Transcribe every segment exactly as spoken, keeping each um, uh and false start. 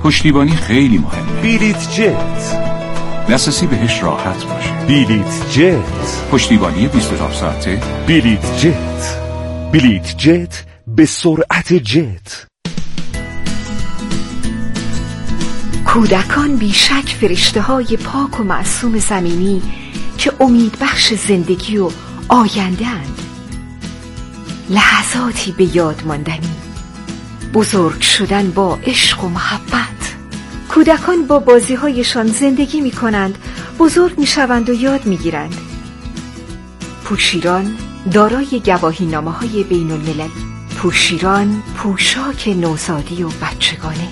پشتیبانی خیلی مهمه. بلیت جت، دسترسی بهش راحت باشه. بلیت جت، پشتیبانی بیست و چهار ساعته. بلیت جت، بلیت جت به سرعت جت. کودکان بیشک فرشته‌های پاک و معصوم زمینی که امید بخش زندگی و آینده اند. لحظاتی به یاد ماندنی، بزرگ شدن با عشق و محبت. کودکان با بازی‌هایشان زندگی می‌کنند، بزرگ می‌شوند و یاد می‌گیرند. پوشیران دارای گواهینامه‌های بین‌المللی. پوشیران پوشاک نوزادی و بچگانه.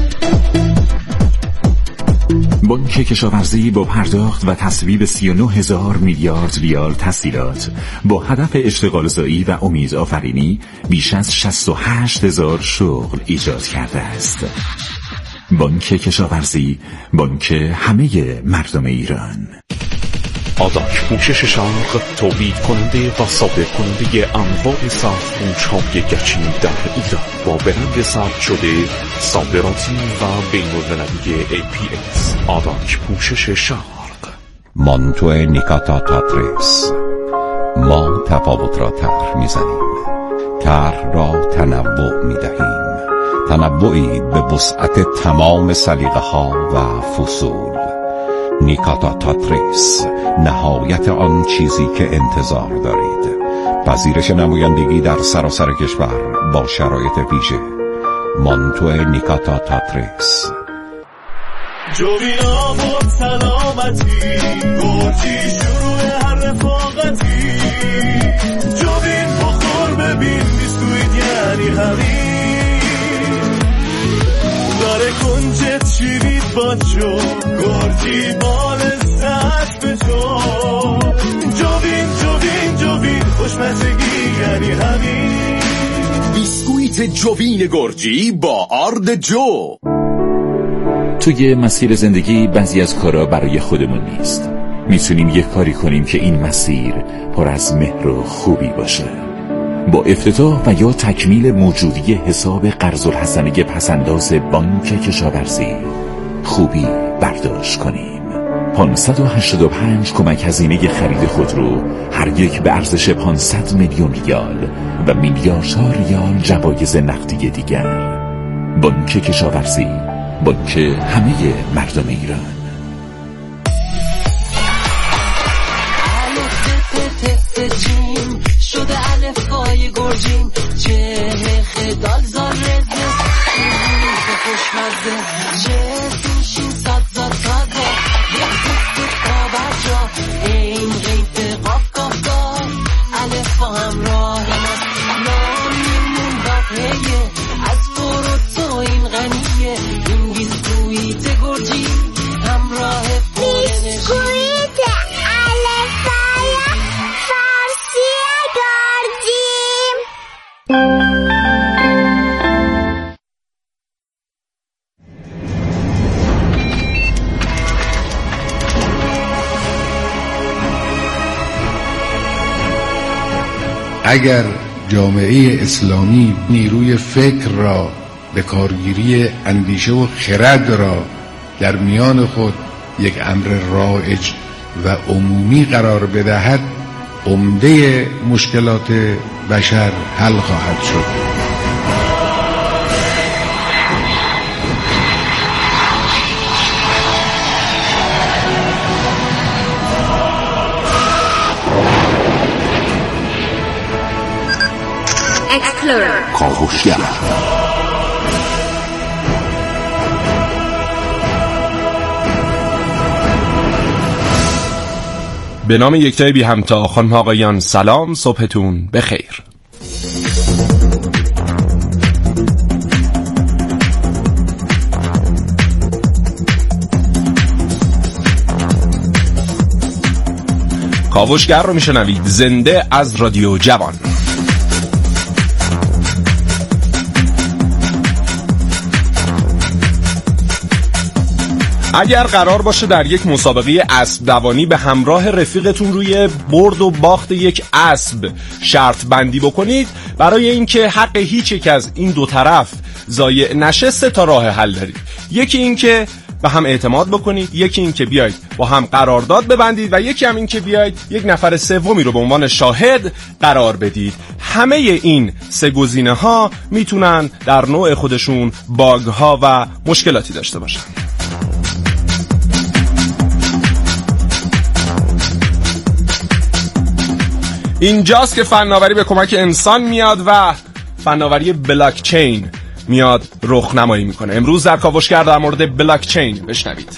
بانک کشاورزی با پرداخت و تصویب سی و نه هزار میلیارد ریال تسهیلات با هدف اشتغال زایی و امید آفرینی بیش از شصت و هشت هزار شغل ایجاد کرده است. بانک کشاورزی، بانک همه مردم ایران. آداک پوشش شرق تولید کننده و صادر کننده انواع سرفروش های گچین در ایران با برند ثبت شده صادراتی و بین‌المللی ای پی اس. آداک پوشش شرق. مانتو نیکاتا تاترس. ما تفاوت را طرح میزنیم، طرح را تنوع میدهیم، تنوعی به وسعت تمام سلیقه ها و فصول. نیکاتا تاترس، نهایت آن چیزی که انتظار دارید. پذیرش نمایندگی در سراسر کشور با شرایط ویژه. مانتو نیکاتا تاترس. جوینا بود سلامتی، گرچی شروع هر رفاقتی. جوین بخور ببین بیسکویت یعنی همین. داره کنجت شیرید باچو، گرچی بال سست بچو. جوین جوین جوین خوشمزگی یعنی همین. بیسکویت جوین گرجی با آرد جو. توی مسیر زندگی بعضی از کارا برای خودمون نیست. میتونیم یک کاری کنیم که این مسیر پر از مهر و خوبی باشه. با افتتاح و یا تکمیل موجودی حساب قرض الحسنه پسنداز بانک کشاورزی خوبی برداشت کنیم. پانصد و هشتاد و پنج کمک هزینه خرید خودرو، هر یک به ارزش پانصد میلیون ریال و میلیاردها ریال جوایز نقدی دیگر. بانک کشاورزی، بانک همه مردم ایران. شده الفای گرجین، چه خدال زاره خوشمزه، چه سوشین صد زاد تازه، یک دوست کابر جا این غیب قاف قاف دار. الف با همراه نامیمون واقعیه، از برو تو این غنیه. این بیسکویت گرجی همراه پولنشی. بیسکویت الفای فارسی گرجیم. اگر جامعه اسلامی نیروی فکر را به کارگیری اندیشه و خرد را در میان خود یک امر رایج و عمومی قرار بدهد، عمده مشکلات بشر حل خواهد شد. کاوشگر. به نام یکتای بی همتا. خانم آقایان سلام، صبحتون بخیر. کاوشگر رو میشنوید زنده از رادیو جوان. اگر قرار باشه در یک مسابقه اسب دوانی به همراه رفیقتون روی برد و باخت یک اسب شرط بندی بکنید، برای اینکه حق هیچ یک از این دو طرف ضایع نشه سه تا راه حل دارید. یکی این که به هم اعتماد بکنید، یکی این که بیاید با هم قرارداد ببندید و یکی هم این که بیاید یک نفر سومی رو به عنوان شاهد قرار بدید. همه این سه گزینه ها میتونن در نوع خودشون باگ ها و مشکلاتی داشته باشن. اینجاست که فناوری به کمک انسان میاد و فناوری بلاک چین میاد رخ نمایی میکنه. امروز در کاوشگر در مورد بلاک چین بشنوید.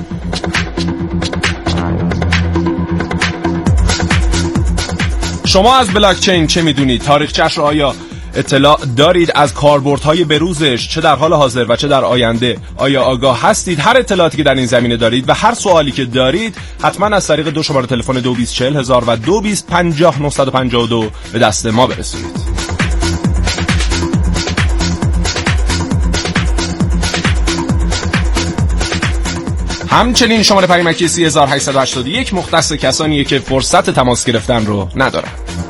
شما از بلاک چین چه میدونید؟ تاریخچه‌اش رو آیا اطلاع دارید؟ از کاربردهای بروزش چه در حال حاضر و چه در آینده آیا آگاه هستید؟ هر اطلاعاتی که در این زمینه دارید و هر سوالی که دارید حتما از طریق دو شماره تلفن دو بیست چهل هزار و دو بیست پنجاه نهصد و پنجاه و دو به دست ما برسونید. همچنین شماره پیامکی سه هزار و هشتصد و هشتاد و یک مختص کسانیه که فرصت تماس گرفتن رو ندارن.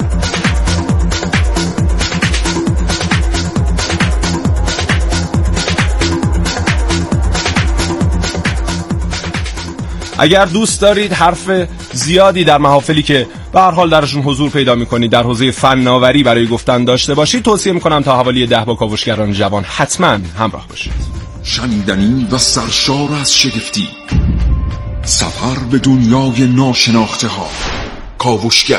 اگر دوست دارید حرف زیادی در محافلی که به هر حال درشون حضور پیدا می‌کنید در حوزه فناوری برای گفتن داشته باشید، توصیه می‌کنم تا حوالی ده با کاوشگران جوان حتما همراه باشید. شنیدنی و سرشار از شگفتی، سفر به دنیای ناشناخته ها. کاوشگر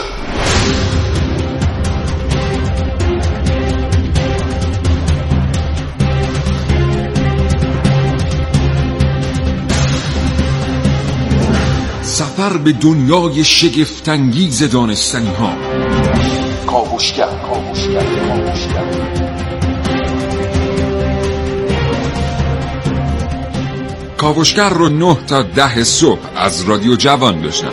سفر به دنیای شگفت‌انگیز دانستنی ها. کاوشگر کاوشگر کاوشگر کاوشگر رو نه تا ده صبح از رادیو جوان بشنوید.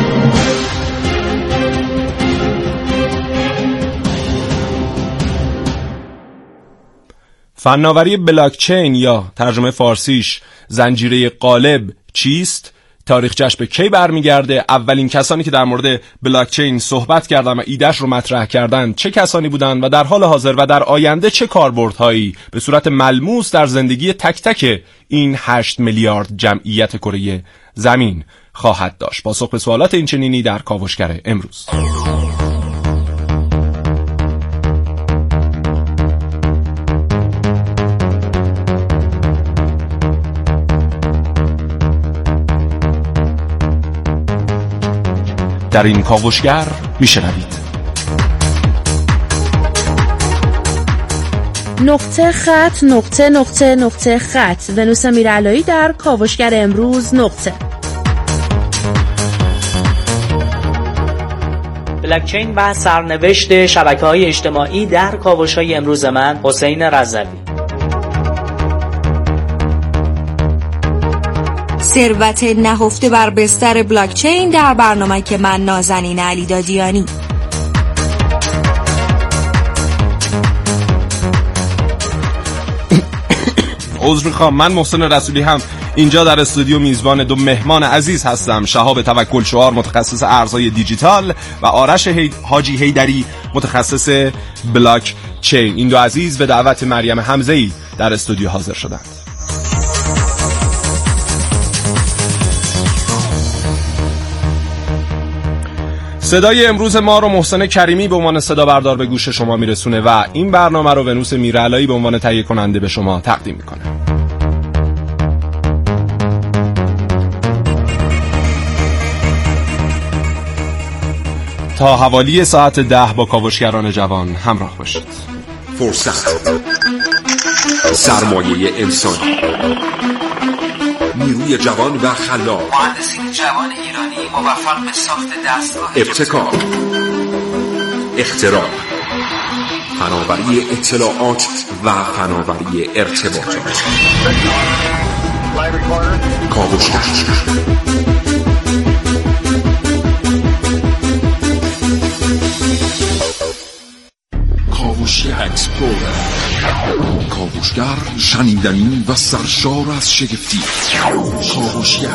فناوری بلاک چین یا ترجمه فارسیش زنجیره قالب چیست؟ تاریخچه‌اش به کی برمیگرده؟ اولین کسانی که در مورد بلاک چین صحبت کردن و ایدهش رو مطرح کردن چه کسانی بودن و در حال حاضر و در آینده چه کاربردهایی به صورت ملموس در زندگی تک تک این هشت میلیارد جمعیت کره زمین خواهد داشت؟ پاسخ به سوالات این چنینی در کاوشگر امروز. در این کاوشگر میشنوید نقطه خط نقطه نقطه نقطه خط ونوس امیرعلایی در کاوشگر امروز نقطه. بلاک چین و سرنوشت شبکه‌های اجتماعی در کاوش‌های امروز من، حسین رضوی. ثروت نهفته بر بستر بلاک چین در برنامه که من نازنین علی دادیانی. عذر میخوام، من محسن رسولی هم اینجا در استودیو میزبان دو مهمان عزیز هستم. شهاب توکل شعار متخصص ارزهای دیجیتال و آرش هی... حاجی هیدری متخصص بلاک چین. این دو عزیز به دعوت مریم حمزه‌ای در استودیو حاضر شدند. صدای امروز ما رو محسن کریمی به عنوان صدا بردار به گوش شما میرسونه و این برنامه رو ونوس امیرعلایی به عنوان تهیه کننده به شما تقدیم میکنه. تا حوالی ساعت ده با کاوشگران جوان همراه باشید. فرصت، سرمایه انسانی، نیروی جوان و خلاق، مهندسین جوان ایرانی موفق به ساخت دستگاه ابتکار، اختراع، فناوری اطلاعات و فناوری ارتباطات. کاوشگر کاوشگر اکسپلورر. کاوشگر، شنیدنی و سرشار از شگفتی. کاوشگر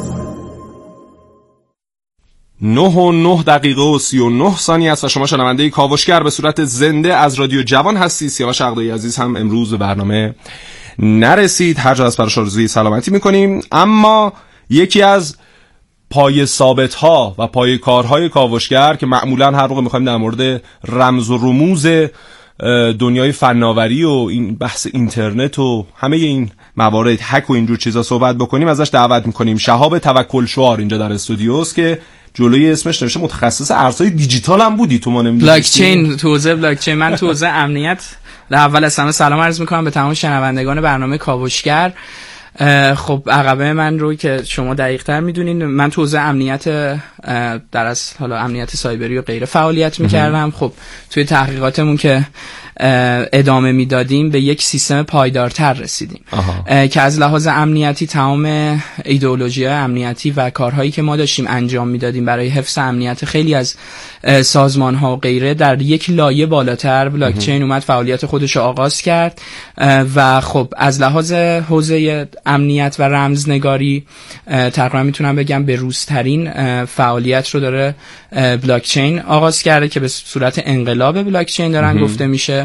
نه و نه دقیقه و سی و نه ثانیه است و شما شنونده کاوشگر به صورت زنده از رادیو جوان هستی. سیاوش عقدایی عزیز هم امروز به برنامه نرسید، هر جا از براش آرزوی سلامتی میکنیم. اما یکی از پای ثابت ها و پای کارهای کاوشگر که معمولا هر موقع میخوایم در مورد رمز و رموز دنیای فناوری و این بحث اینترنت و همه این موارد هک و اینجور چیزا صحبت بکنیم، ازش دعوت میکنیم شهاب توکل شعار اینجا در استودیوست که جلوی اسمش نوشته متخصص ارزهای دیجیتال هم بودی. تو ما نمیدونی بلاک چین، تو حوزه بلاک چین. من تو حوزه امنیت. در اول از همه سلام عرض میکنم به تمام شنوندگان برنامه کاوشگر. خب عقبه من رو که شما دقیق تر میدونین، من تو حوزه امنیت در از حالا امنیت سایبری و غیره فعالیت میکردم. خب توی تحقیقاتمون که ادامه میدادیم به یک سیستم پایدارتر رسیدیم که از لحاظ امنیتی تمام ایدئولوژی امنیتی و کارهایی که ما داشتیم انجام میدادیم برای حفظ امنیت خیلی از سازمان ها و غیره در یک لایه بالاتر بلاک چین اومد فعالیت خودش رو آغاز کرد و خب از لحاظ حوزه امنیت و رمزنگاری تقریبا میتونم بگم به روزترین فعالیت رو داره بلاک چین آغاز کرده که به صورت انقلاب بلاک چین دارن گفته میشه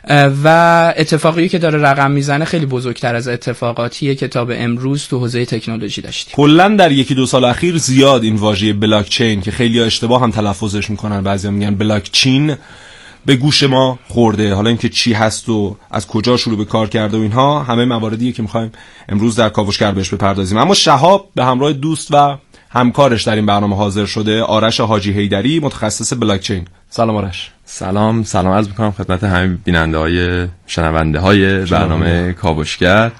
و اتفاقی که داره رقم میزنه خیلی بزرگتر از اتفاقاتیه که تا به امروز تو حوزه تکنولوژی داشتیم. کلا در یکی دو سال اخیر زیاد این واژه بلاک چین که خیلی اشتباه هم تلفظش میکنن، بعضیا میگن بلاک چین، به گوش ما خورده. حالا اینکه چی هست و از کجا شروع به کار کرده و اینها همه مواردیه که میخوایم امروز در کاوشگر بهش بپردازیم. اما شهاب به همراه دوست و همکارش در این برنامه حاضر شده، آرش حاجی حیدری، متخصص بلاک چین. سلام آرش. سلام سلام عرض میکنم خدمت همه بیننده های شنونده های برنامه کاوشگر.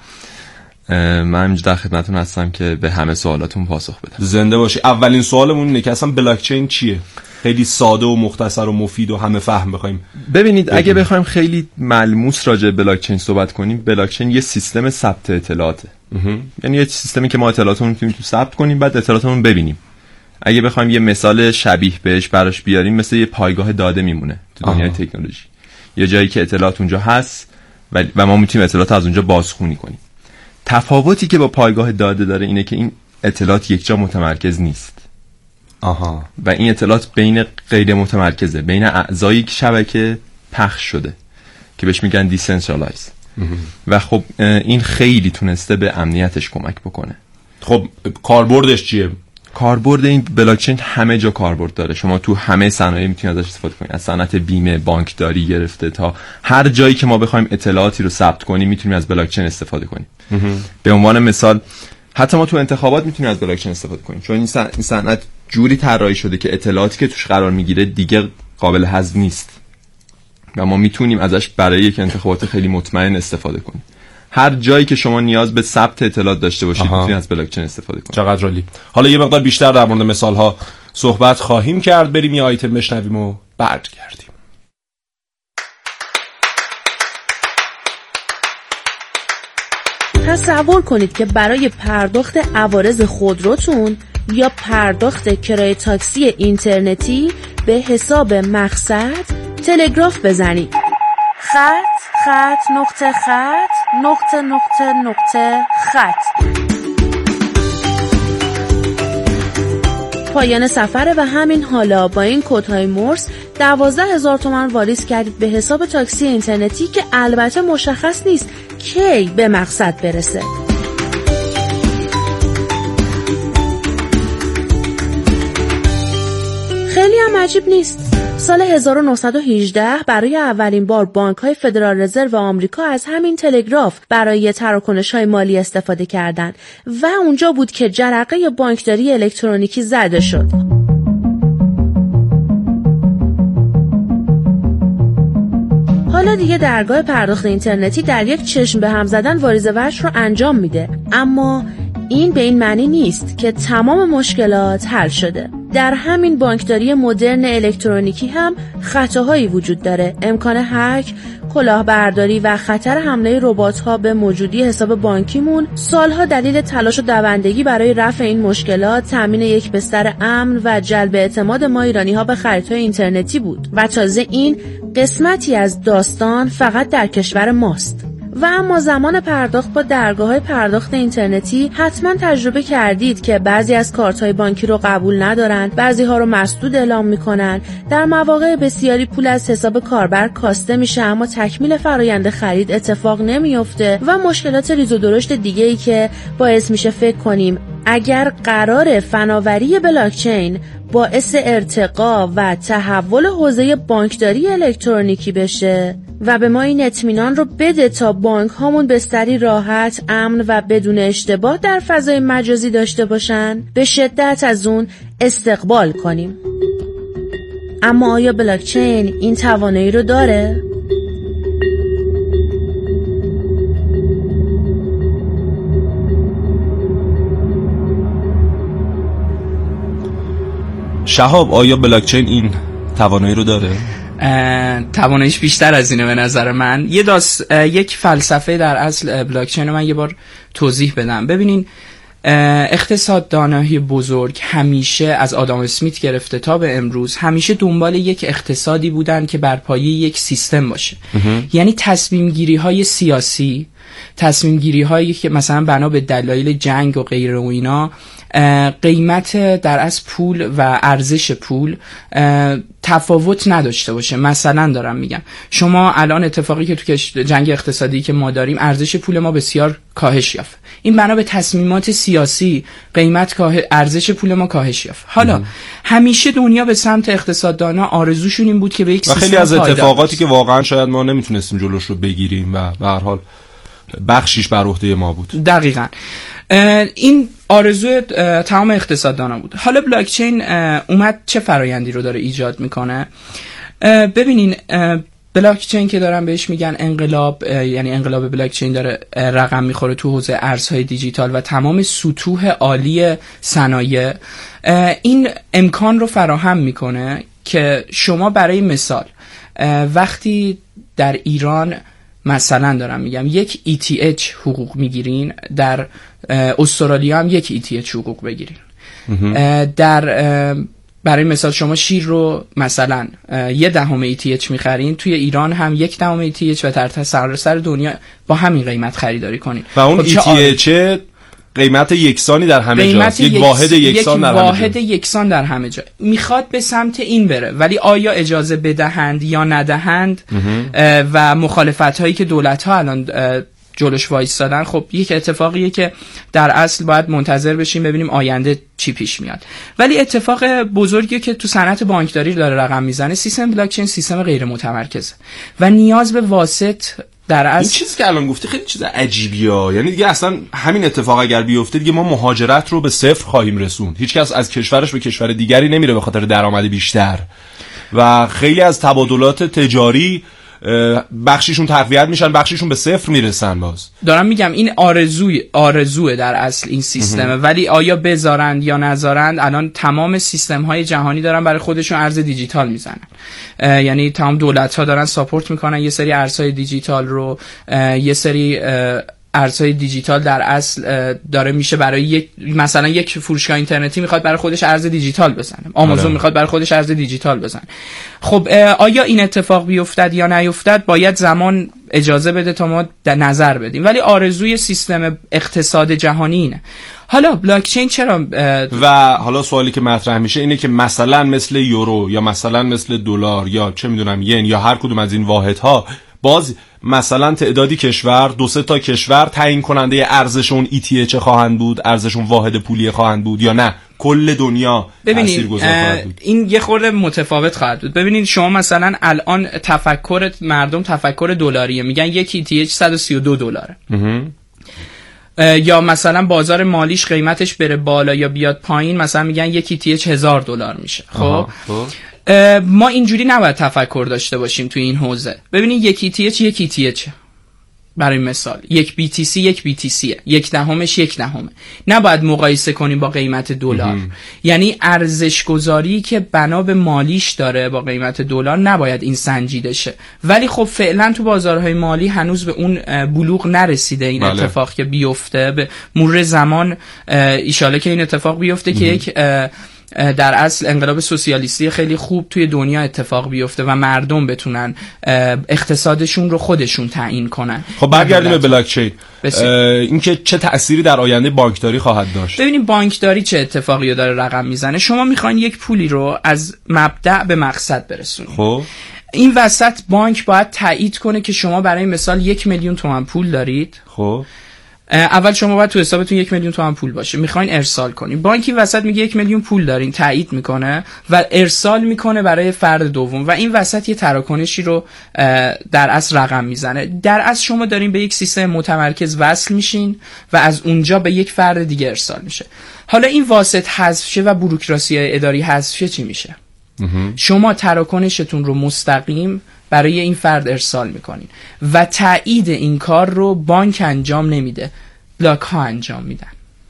من اینجا در خدمتتون هستم که به همه سوالاتون پاسخ بدم. زنده باشی. اولین سوالمون اینه که اصلا بلاک چین چیه؟ خیلی ساده و مختصر و مفید و همه فهم بخوایم. ببینید ببین. اگه بخوایم خیلی ملموس راجع به بلاک چین صحبت کنیم، بلاک چین یه سیستم ثبت اطلاعاته. یعنی یه سیستمی که ما اطلاعاتمون میتونیم تو ثبت کنیم بعد اطلاعاتمون ببینیم. اگه بخوایم یه مثال شبیه بهش براش بیاریم، مثل یه پایگاه داده میمونه تو دنیای تکنولوژی. یه جایی که اطلاعات اونجا هست و, و ما میتونیم اطلاعات از اونجا بازخوانی کنیم. تفاوتی که با پایگاه داده داره اینه که این اطلاعات یک جا متمرکز نیست. آها. و این اطلاعات بین غیر متمرکزه، بین اعضای شبکه پخش شده که بهش میگن دیسنترالایز. و خب این خیلی تونسته به امنیتش کمک بکنه. خب کاربردش چیه؟ کاربرد این بلاک چین همه جا کاربرد داره. شما تو همه صنایع میتونید ازش استفاده کنید، از صنعت بیمه، بانکداری گرفته تا هر جایی که ما بخوایم اطلاعاتی رو ثبت کنیم میتونیم از بلاک چین استفاده کنیم. به عنوان مثال حتی ما تو انتخابات میتونیم از بلاک چین استفاده کنیم، چون این صنعت جوری طراحی شده که اطلاعاتی که توش قرار میگیره دیگه قابل حذف نیست و ما میتونیم ازش برای یک انتخابات خیلی مطمئن استفاده کنیم. هر جایی که شما نیاز به ثبت اطلاعات داشته باشید میتونید از بلاک چین استفاده کنید. چقدر عالی. حالا یه مقدار بیشتر در مورد مثال ها صحبت خواهیم کرد. بریم یه آیتم بشنویم و برگردیم. تصور کنید که برای پرداخت عوارض خودروتون یا پرداخت کرایه تاکسی اینترنتی به حساب مقصد تلگراف بزنید. خط خط نقطه خط نقطه نقطه نقطه خط. پایان سفره و همین حالا با این کدهای مورس دوازده هزار تومان واریز کردید به حساب تاکسی اینترنتی که البته مشخص نیست کی به مقصد برسه. خیلی هم عجیب نیست. سال هزار و نهصد و هجده برای اولین بار بانک‌های فدرال رزرو آمریکا از همین تلگراف برای تراکنش‌های مالی استفاده کردند و اونجا بود که جرقه بانکداری الکترونیکی زده شد. حالا دیگه درگاه پرداخت اینترنتی در یک چشم به هم زدن واریز وجه رو انجام میده، اما این به این معنی نیست که تمام مشکلات حل شده. در همین بانکداری مدرن الکترونیکی هم خطاهایی وجود داره. امکان هک، کلاهبرداری و خطر حمله ربات‌ها به موجودی حساب بانکیمون سالها دلیل تلاش و دوندگی برای رفع این مشکلات، تامین یک بستر امن و جلب اعتماد ما ایرانی‌ها به خریدهای اینترنتی بود و تازه این قسمتی از داستان فقط در کشور ماست. و اما زمان پرداخت با درگاه‌های پرداخت اینترنتی حتما تجربه کردید که بعضی از کارت‌های بانکی رو قبول ندارن، بعضی‌ها رو مسدود اعلام می‌کنن. در مواقع بسیاری پول از حساب کاربر کاسته میشه اما تکمیل فرایند خرید اتفاق نمیفته و مشکلات ریز و درشت دیگه‌ای که باعث میشه فکر کنیم اگر قرار فناوری بلاکچین باعث ارتقا و تحول حوزه بانکداری الکترونیکی بشه و به ما این اطمینان رو بده تا بانک هامون بستری راحت، امن و بدون اشتباه در فضای مجازی داشته باشن، به شدت از اون استقبال کنیم. اما آیا بلاکچین این توانایی رو داره؟ شهاب، آیا بلاکچین این توانایی رو داره؟ تواناییش بیشتر از اینه به نظر من. یه داست یک فلسفه در اصل بلاکچین رو من یه بار توضیح بدم. ببینین، اقتصاددانای بزرگ همیشه از آدام اسمیت گرفته تا به امروز همیشه دنبال یک اقتصادی بودن که بر پایه یک سیستم باشه. یعنی تصمیم گیری های سیاسی، تصمیم گیری هایی که مثلا بنا به دلایل جنگ و غیره و اینا قیمت در از پول و ارزش پول تفاوت نداشته باشه. مثلا دارم میگم شما الان اتفاقی که تو جنگ اقتصادی که ما داریم، ارزش پول ما بسیار کاهش یافت. این بنا به تصمیمات سیاسی قیمت کاه... ارزش پول ما کاهش یافت. حالا ام. همیشه دنیا به سمت اقتصاددانا آرزوشون این بود که به یک سیستم خیلی از اتفاقاتی که واقعا شاید ما نمیتونستیم جلوش رو بگیریم و به هر حال بخشیش بر عهده ما بود. دقیقاً این آرزوی تمام اقتصاددانا بود. حالا بلاکچین اومد چه فرایندی رو داره ایجاد میکنه؟ ببینین، بلاکچین که دارن بهش میگن انقلاب، یعنی انقلاب بلاکچین داره رقم میخوره تو حوزه ارزهای دیجیتال و تمام سطوح عالی صنایع. این امکان رو فراهم میکنه که شما برای مثال وقتی در ایران مثلا دارم میگم یک ای تی اچ حقوق میگیرین، در استرالیا هم یک ای تی اچ حقوق بگیرین. در برای مثال شما شیر رو مثلا یه دهم ای تی اچ میخرین، توی ایران هم یک دهم ای تی اچ و در سراسر دنیا با همین قیمت خریداری کنین. و اون ای تی اچ قیمت یکسانی در همه جا، یک واحد یکسان در همه جا. یک واحد یکسان در همه جا. میخواد به سمت این بره، ولی آیا اجازه بدهند یا ندهند و مخالفت هایی که دولت ها الان جلوش وایستادن، خب یک اتفاقیه که در اصل باید منتظر بشیم ببینیم آینده چی پیش میاد. ولی اتفاق بزرگی که تو صنعت بانکداری داره رقم میزنه، سیستم بلاکچین سیستم غیر متمرکزه و نیاز به واسط در اصل. این چیزی که الان گفتی خیلی چیز عجیبیه. یعنی دیگه اصلا همین اتفاق اگر بیفته دیگه ما مهاجرت رو به صفر خواهیم رسوند. هیچ کس از کشورش به کشور دیگری نمیره به خاطر درآمد بیشتر و خیلی از تبادلات تجاری بخشیشون تقویت میشن، بخشیشون به صفر میرسن. باز دارم میگم این آرزوی آرزوه در اصل این سیستمه، ولی آیا بذارند یا نذارند؟ الان تمام سیستم های جهانی دارن برای خودشون ارز دیجیتال میزنن، یعنی تمام دولت ها دارن ساپورت میکنن یه سری ارزهای دیجیتال رو. یه سری ارزهای دیجیتال در اصل داره میشه برای یک مثلا یک فروشگاه اینترنتی میخواد برای خودش ارز دیجیتال بزنه، آمازون میخواد برای خودش ارز دیجیتال بزنه. خب آیا این اتفاق بیفتد یا نیفتد؟ باید زمان اجازه بده تا ما در نظر بدیم، ولی آرزوی سیستم اقتصاد جهانی اینه. حالا بلاکچین چرا و حالا سوالی که مطرح میشه اینه که مثلا مثل یورو یا مثلا مثل دلار یا چه میدونم ین یا هر کدوم از این واحدها، باز مثلا تعدادی کشور، دو سه تا کشور تعیین کننده ارزشون ای تی اچ خواهند بود، ارزشون واحد پولی خواهند بود، یا نه کل دنیا تاثیرگذار خواهد بود؟ این یه خورده متفاوت خواهد بود. ببینید شما مثلا الان تفکر مردم تفکر دلاریه، میگن یک ای تی اچ صد و سی و دو دلاره، یا مثلا بازار مالیش قیمتش بره بالا یا بیاد پایین، مثلا میگن یک ای تی اچ هزار دلار میشه. خب ما اینجوری نباید تفکر داشته باشیم توی این حوزه. ببینید یک ای تی اچ یک ای تی اچ، برای مثال یک بی تی سی یک بی تی سیه، یک دهمش یک دهمه. نباید مقایسه کنیم با قیمت دلار. یعنی ارزش گذاری که بنا به مالیش داره با قیمت دلار نباید این سنجیده شه. ولی خب فعلا تو بازارهای مالی هنوز به اون بلوغ نرسیده این بله. اتفاق که بیفته. به مرور زمان ایشاله که این اتفاق بیفته که یک در اصل انقلاب سوسیالیستی خیلی خوب توی دنیا اتفاق بیفته و مردم بتونن اقتصادشون رو خودشون تعیین کنن. خب برگردیم به بلاکچین. اینکه چه تأثیری در آینده بانکداری خواهد داشت؟ ببینیم بانکداری چه اتفاقی داره رقم میزنه. شما میخواین یک پولی رو از مبدأ به مقصد برسونید. خب این وسط بانک باید تایید کنه که شما برای مثال یک میلیون تومان پول دارید. خب اول شما باید تو حسابتون یک میلیون تومان پول باشه، میخواین ارسال کنین. بانکی وسط میگه یک میلیون پول دارین، تایید میکنه و ارسال میکنه برای فرد دوم و این وسط یه تراکنشی رو در اصل رقم میزنه. در اصل شما دارین به یک سیستم متمرکز وصل میشین و از اونجا به یک فرد دیگه ارسال میشه. حالا این واسط حذف شه و بوروکراسی اداری حذف شه چی میشه؟ شما تراکنشتون رو مستقیم برای این فرد ارسال میکنین و تایید این کار رو بانک انجام نمیده، بلاک ها انجام میدن.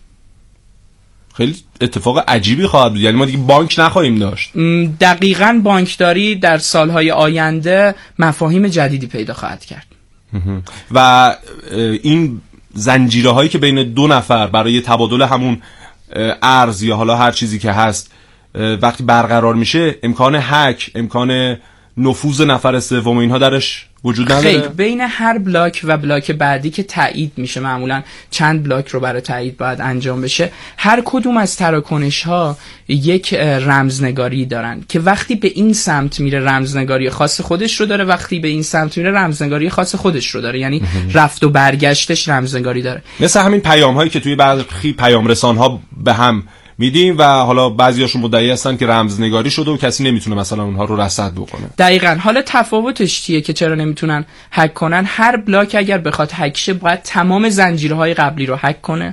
خیلی اتفاق عجیبی خواهد بود. یعنی ما دیگه بانک نخواهیم داشت. دقیقاً بانکداری در سالهای آینده مفاهیم جدیدی پیدا خواهد کرد. و این زنجیره هایی که بین دو نفر برای تبادل همون ارز یا حالا هر چیزی که هست وقتی برقرار میشه، امکان هک، امکان نفوذ نفر سوم اینها درش وجود نداره؟ خیلی بین هر بلاک و بلاک بعدی که تایید میشه، معمولا چند بلاک رو برای تایید باید انجام بشه، هر کدوم از تراکنش ها یک رمزنگاری دارن که وقتی به این سمت میره رمزنگاری خاص خودش رو داره، وقتی به این سمت میره رمزنگاری خاص خودش رو داره. یعنی رفت و برگشتش رمزنگاری داره. مثل همین پیام هایی که توی برخی پیام رسان ها به هم میدیم و حالا بعضیاشون مدعی هستن که رمزنگاری شده و کسی نمیتونه مثلا اونها رو رصد بکنه. دقیقاً. حالا تفاوتش چیه که چرا نمیتونن هک کنن؟ هر بلاک اگر بخواد هک شه باید تمام زنجیرهای قبلی رو هک کنه.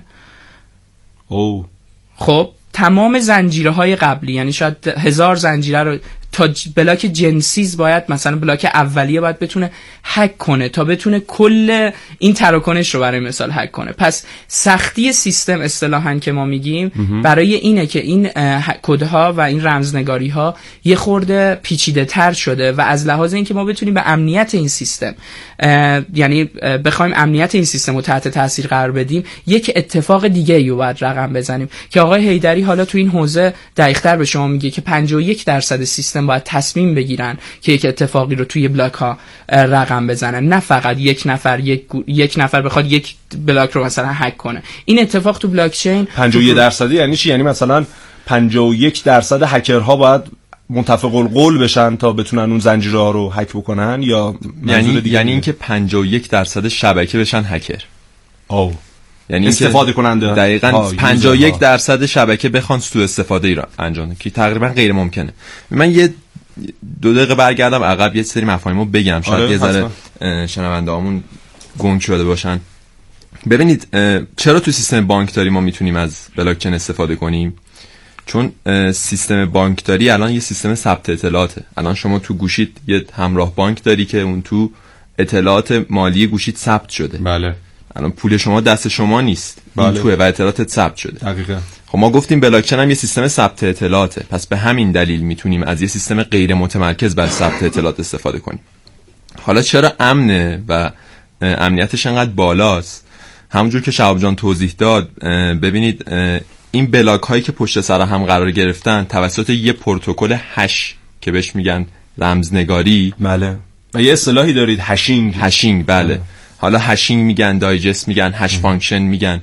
او خب تمام زنجیرهای قبلی، یعنی شاید هزار زنجیره رو تا بلاک جنسیز باید مثلا بلاک اولیه باید بتونه هک کنه تا بتونه کل این تراکنش رو برای مثال هک کنه. پس سختی سیستم اصطلاحاً که ما میگیم برای اینه که این کدها و این رمزنگاری ها یه خورده پیچیده تر شده و از لحاظ اینکه ما بتونیم به امنیت این سیستم، یعنی بخوایم امنیت این سیستم رو تحت تاثیر قرار بدیم، یک اتفاق دیگه ای رو باید رقم بزنیم که آقای حیدری حالا تو این حوزه دقیق‌تر به شما میگه که پنجاه و یک درصد سیستم باید تصمیم بگیرن که یک اتفاقی رو توی بلاک ها رقم بزنن، نه فقط یک نفر یک, یک نفر بخواد یک بلاک رو مثلا هک کنه. این اتفاق تو بلاک چین پنجاه و یک درصد یعنی چی؟ یعنی مثلا پنجاه و یک درصد هکرها باید متفق القول بشن تا بتونن اون زنجیرها رو هک بکنن، یا یعنی یعنی اینکه پنجاه و یک درصد شبکه بشن هکر. او یعنی استفاده کننده دقیقاً پنجاه و یک درصد شبکه بخوان سوء استفاده ای را انجام که تقریبا غیر ممکنه. من یه دو دقیقه برگردم عقب یه سری مفاهیمو بگم، شاید آره، یه ذره شنوندهامون گنگ شده باشن. ببینید چرا تو سیستم بانکداری ما میتونیم از بلاکچین استفاده کنیم؟ چون سیستم بانکداری الان یه سیستم ثبت اطلاعاته. الان شما تو گوشیت یه همراه بانک داری که اون تو اطلاعات مالی گوشیت ثبت شده. بله. الان پول شما دست شما نیست، این بله. توه و اطلاعاتت ثبت شده. دقیقاً. خب ما گفتیم بلاکچین هم یه سیستم ثبت اطلاعاته، پس به همین دلیل میتونیم از یه سیستم غیر متمرکز برای ثبت اطلاعات استفاده کنیم. حالا چرا امنه و امنیتش انقدر بالاست؟ همونجور که شهاب جان توضیح داد، ببینید این بلاک هایی که پشت سر هم قرار گرفتن توسط یه پروتکل هش که بهش میگن رمزنگاری. بله. و یه اصطلاحی دارید هشینگ. هشینگ بله. اه. حالا هشینگ میگن، دایجست میگن، هش فانکشن میگن.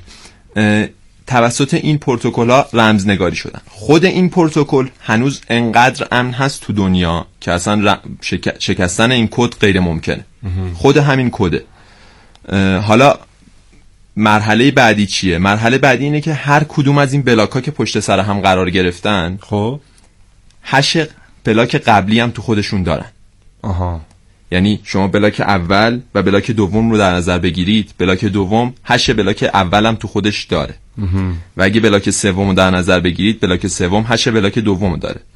توسط این پروتکل ها رمزنگاری شدن. خود این پروتکل هنوز انقدر امن هست تو دنیا که اصلا شک... شکستن این کد غیر ممکنه. خود همین کده. حالا مرحله بعدی چیه؟ مرحله بعدی اینه که هر کدوم از این بلاک ها که پشت سر هم قرار گرفتن، خب هش بلاک قبلی هم تو خودشون دارن. آها. یعنی شما بلاک اول و بلاک دوم رو در نظر بگیرید، بلاک دوم هش بلاک اول هم تو خودش داره. و اگه بلاک سوم رو در نظر بگیرید، بلاک سوم هش بلاک دوم رو داره.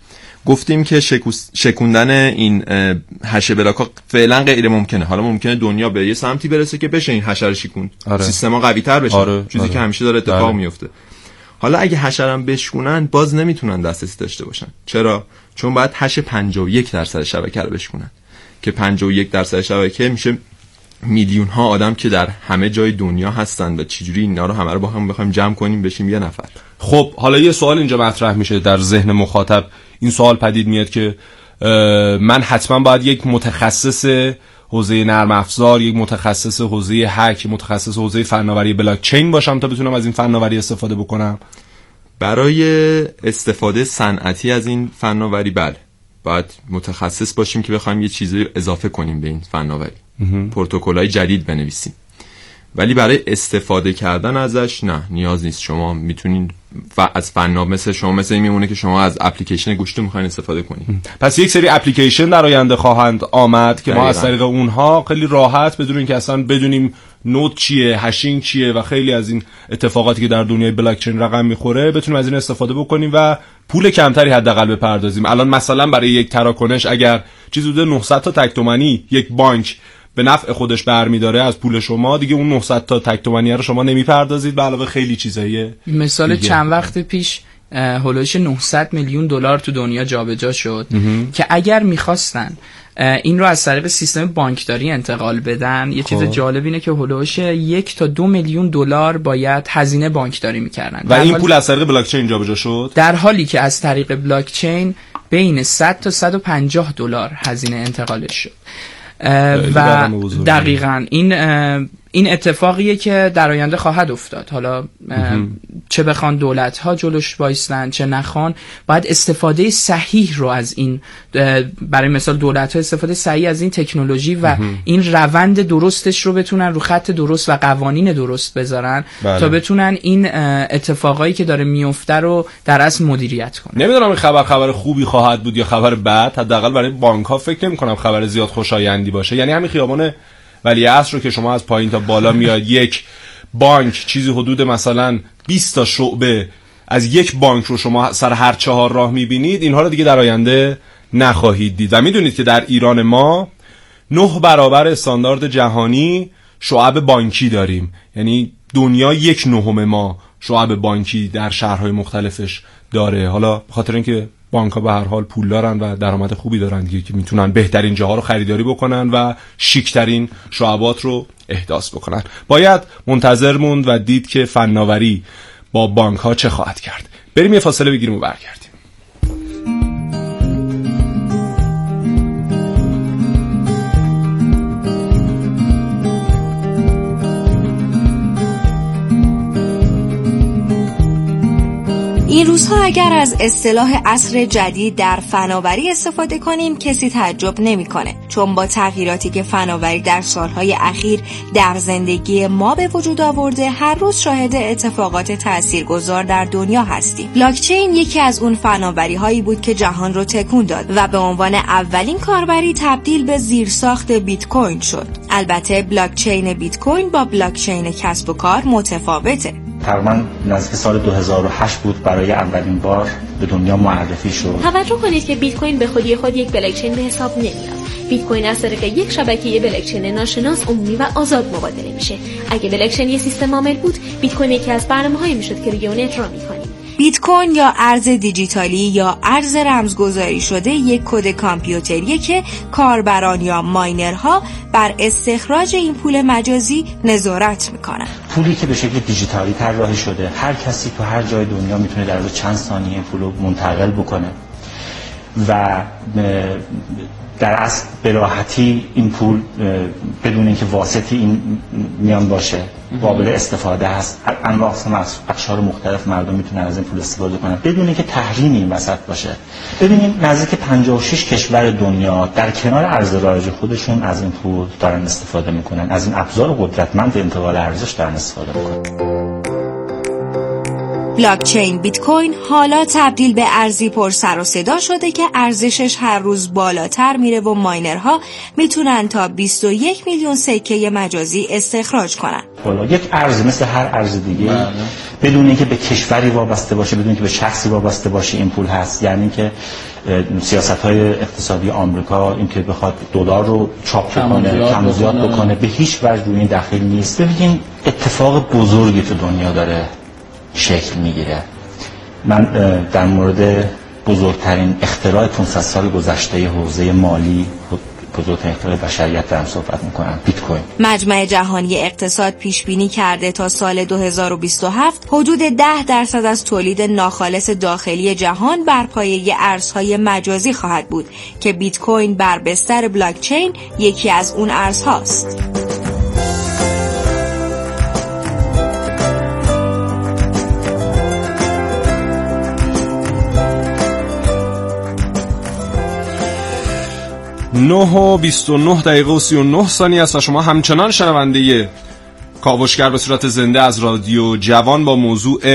گفتیم که شکوس... شکوندن این هش بلاک‌ها فعلا غیر ممکنه. حالا ممکنه دنیا به یه سمتی برسه که بشه این هش رو شکوند، آره. سیستما قوی‌تر بشه، آره. چیزی آره. که همیشه داره اتفاق بله. میفته. حالا اگه هش رو بشکونن باز نمیتونن دسترسی داشته باشن. چرا؟ چون باید هش پنجاه و یک درصد شبکه رو بشکونن که پنجاه و یک درصد شبکه میشه میلیون ها آدم که در همه جای دنیا هستن و چجوری اینا رو همه رو با هم بخوایم جمع کنیم بشیم یه نفر. خب حالا یه سوال اینجا مطرح میشه در ذهن مخاطب، این سوال پدید میاد که من حتما باید یک متخصص حوزه نرم افزار، یک متخصص حوزه هک، متخصص حوزه فناوری بلاک چین باشم تا بتونم از این فناوری استفاده بکنم؟ برای استفاده صنعتی از این فناوری بله باید متخصص باشیم که بخوایم یه چیزی اضافه کنیم به این فناوری، پروتکل‌های جدید بنویسیم. ولی برای استفاده کردن ازش نه، نیاز نیست. شما میتونین ف... از فنا مثل شما مثل این میمونه که شما از اپلیکیشن گوشتون میخواین استفاده کنین. پس یک سری اپلیکیشن در آینده خواهند آمد که ما از طریق اونها خیلی راحت بدون اینکه اصلا بدونیم نود چیه، هشینگ چیه و خیلی از این اتفاقاتی که در دنیای بلاک چین رقم میخوره بتونیم از این استفاده بکنیم و پول کمتری حداقل بپردازیم. الان مثلا برای یک تراکنش اگر چیزی حدود نهصد تا تک تومانی یک بانک به نفع خودش برمیداره از پول شما، دیگه اون نهصد تا تک تومانی رو شما نمیپردازید به علاوه خیلی چیزاییه. مثال دیگه. چند وقت پیش هولوش نهصد میلیون دلار تو دنیا جابجا شد که اگر میخواستن این رو از طریق سیستم بانکداری انتقال بدن، یه چیز جالب اینه که هولوش یک تا دو میلیون دلار باید هزینه بانکداری میکردن و این پول از طریق بلاک چین جابجا شد، در حالی که از طریق بلاک چین بین صد تا صد و پنجاه دلار هزینه انتقالش شد. و دقیقاً این این اتفاقیه که در آینده خواهد افتاد. حالا چه بخوان دولت ها جلوش وایسن چه نخوان، باید استفاده صحیح رو از این، برای مثال دولت ها استفاده صحیح از این تکنولوژی و این روند درستش رو بتونن رو خط درست و قوانین درست بذارن بله. تا بتونن این اتفاقایی که داره میفته رو در اصل مدیریت کنن. نمیدونم این خبر خبر خوبی خواهد بود یا خبر بد، حداقل برای بانک ها فکر نمی کنم خبر زیاد خوشایندی باشه. یعنی همین خیابان ولیعصر رو که شما از پایین تا بالا میاد یک بانک چیزی حدود مثلا بیست تا شعبه از یک بانک رو شما سر هر چهار راه میبینید، اینها رو دیگه در آینده نخواهید دید. و میدونید که در ایران ما نه برابر استاندارد جهانی شعب بانکی داریم، یعنی دنیا یک نهم ما شعب بانکی در شهرهای مختلفش داره. حالا بخاطر اینکه بانک‌ها به هر حال پول دارن و درآمد خوبی دارن دیگه که میتونن بهترین جاها رو خریداری بکنن و شیکترین شعبات رو احداث بکنن. باید منتظر موند و دید که فناوری با بانک‌ها چه خواهد کرد. بریم یه فاصله بگیریم و برگردیم. این روزها اگر از اصطلاح عصر جدید در فناوری استفاده کنیم کسی تعجب نمی‌کنه، چون با تغییراتی که فناوری در سالهای اخیر در زندگی ما به وجود آورده هر روز شاهد اتفاقات تاثیرگذار در دنیا هستیم. بلاکچین یکی از اون فناوری‌هایی بود که جهان رو تکون داد و به عنوان اولین کاربری تبدیل به زیرساخت بیت کوین شد. البته بلاکچین بیت کوین با بلاکچین کسب و کار متفاوته. تقریباً نزدیک سال دو هزار و هشت بود برای اولین بار به دنیا معرفی شد. توجه کنید که بیت کوین به خودی خود یک بلاکچین به حساب نمیاد. بیت کوین از طریق یک شبکه بلاکچین ناشناس، عمومی و آزاد مبادله میشه. اگه بلاکچین یه سیستم عامل بود، بیت کوین یکی از برنامه‌هایی میشد که روی اون اجرا می‌کنیم. بیت کوین یا ارز دیجیتالی یا ارز رمزگذاری شده یک کد کامپیوتریه که کاربران یا ماینرها بر استخراج این پول مجازی نظارت میکنن. پولی که به شکل دیجیتالی طراحی شده، هر کسی تو هر جای دنیا میتونه در عرض چند ثانیه این پول رو منتقل بکنه و در اصل به راحتی این پول بدون اینکه واسطی این میان باشه قابل استفاده هست. انواع اقشار مختلف مردم میتونن از این پول استفاده کنن بدون اینکه تحریمی این وسط باشه. ببینیم نزدیک پنجاه و شش کشور دنیا در کنار ارز رایج خودشون از این پول دارن استفاده میکنن، از این ابزار قدرتمند انتقال ارزش دارن استفاده میکنن. بلاکچین بیت کوین حالا تبدیل به ارزی پر سر و صدا شده که ارزشش هر روز بالاتر میره و ماینرها میتونن تا بیست و یک میلیون سکه مجازی استخراج کنن. حالا یک ارز مثل هر ارز دیگه بدون اینکه به کشوری وابسته باشه، بدون اینکه به شخصی وابسته باشه این پول هست. یعنی که سیاست‌های اقتصادی آمریکا اینکه بخواد دلار رو چاپ کنه، کم و زیاد بکنه، به هیچ وجه روی این دخیل نیست. ببینید اتفاق بزرگی تو دنیا داره شکل میگیره. من در مورد بزرگترین اختراع پانصد سال گذشته حوزه مالی، بزرگترین اختراع بشریت دارم صحبت میکنم، بیت کوین. مجمع جهانی اقتصاد پیش بینی کرده تا سال دو هزار و بیست و هفت حدود ده درصد از تولید ناخالص داخلی جهان بر پایه ارزهای مجازی خواهد بود که بیت کوین بر بستر بلاک چین یکی از اون ارزهاست. نه و بیست و نه دقیقه و سی و نه ثانیه است و شما همچنان شنونده کاوشگر به صورت زنده از رادیو جوان با موضوع